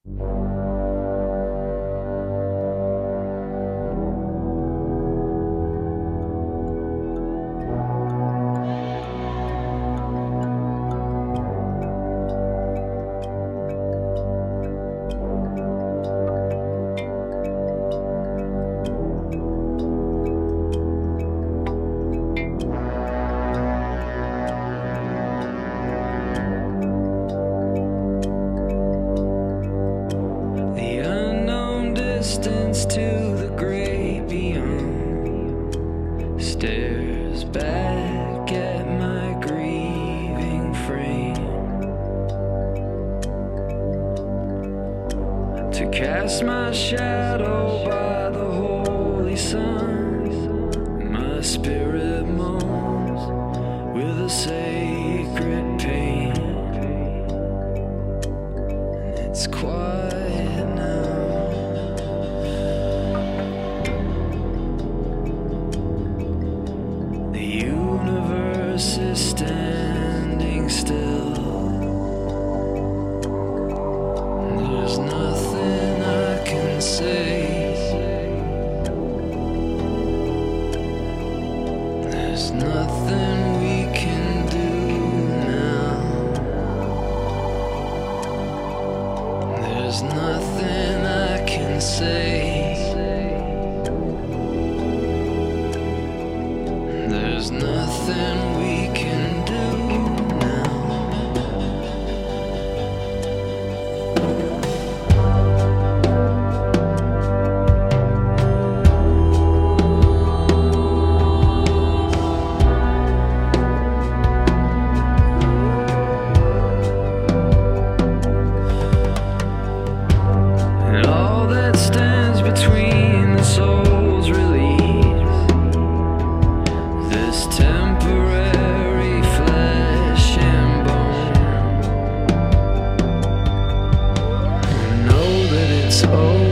Distance to the great beyond stares back at my grieving frame to cast my shadow by the holy sun. My spirit moans with a sacred pain, and it's quiet now. Universe is standing still. There's nothing I can say. There's nothing we can do now. There's nothing I can say. There's nothing we can do now. And all that stands between the soul's release, this temporary flesh and bone. I know that it's over.